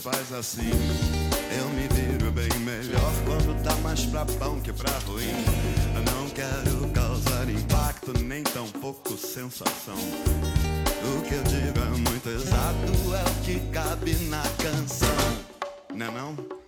faz assim. Eu me viro bem melhor quando tá mais pra bom que pra ruim. Eu não quero causar impacto, nem tão pouco sensação. O que eu digo é muito exato, é o que cabe na canção, né não?